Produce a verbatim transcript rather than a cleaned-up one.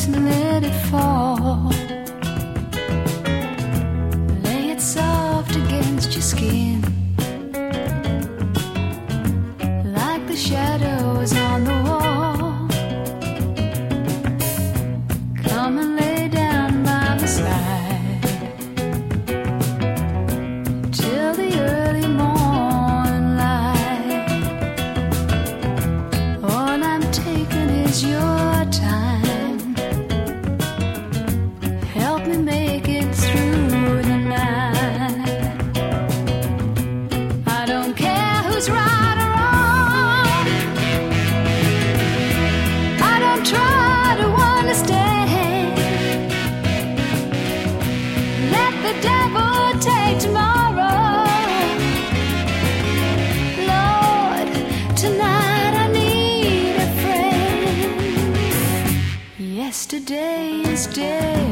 face and let it fall. Lay it soft against your skin, like the shadows on the wall. Come and lay down by my side till the early morning light. All I'm taking is your time. Help me make it through the night. I don't care who's right or wrong. I don't try to understand. Let the devil take tomorrow. Lord, tonight I need a friend. Yesterday is dead.